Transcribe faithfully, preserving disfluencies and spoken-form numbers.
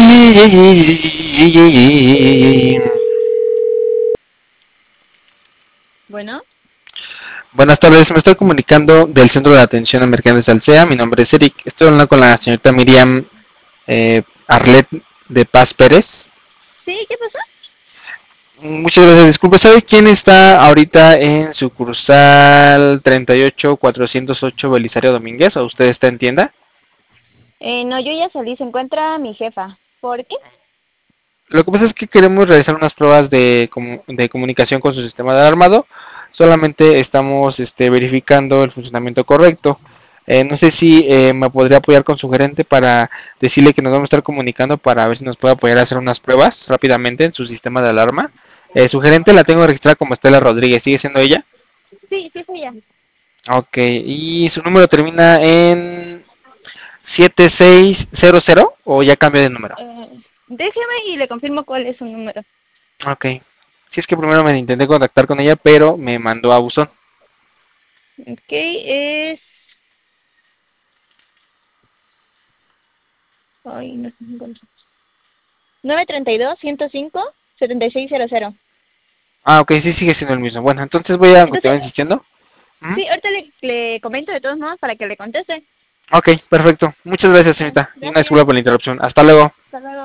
Bueno, Buenas tardes, me estoy comunicando del Centro de Atención a Emergentes Alsea. Mi nombre es Eric. Estoy hablando con la señorita Miriam eh, Arlet de Paz Pérez. ¿sí? ¿Qué pasó? Muchas gracias. Disculpe, ¿sabe quién está ahorita en sucursal treinta y ocho cuatrocientos ocho Belisario Domínguez? ¿O usted está en tienda? Eh, no, yo ya salí, se encuentra mi jefa. ¿Por qué? Lo que pasa es que queremos realizar unas pruebas de, comu- de comunicación con su sistema de alarmado. Solamente estamos este, verificando el funcionamiento correcto. Eh, no sé si eh, me podría apoyar con su gerente para decirle que nos vamos a estar comunicando para ver si nos puede apoyar a hacer unas pruebas rápidamente en su sistema de alarma. Eh, su gerente la tengo registrada como Estela Rodríguez. ¿Sigue siendo ella? Sí, sí fui ya. Ok. ¿Y su número termina en siete seis cero cero o ya cambió de número? Eh, déjeme y le confirmo cuál es su número. Ok. Si es que primero me intenté contactar con ella, pero me mandó a buzón. Ok, es... Ay, no sé si encuentro. nueve treinta y dos, ciento cinco, setenta y seis cero cero. Ah, ok, sí sigue siendo el mismo. Bueno, entonces voy a Entonces, continuar insistiendo. ¿Mm? sí, ahorita le, le comento de todos modos para que le conteste. Ok, perfecto. Muchas gracias, Bueno, señorita. Y una gracias. disculpa por la interrupción. Hasta luego. Hasta luego.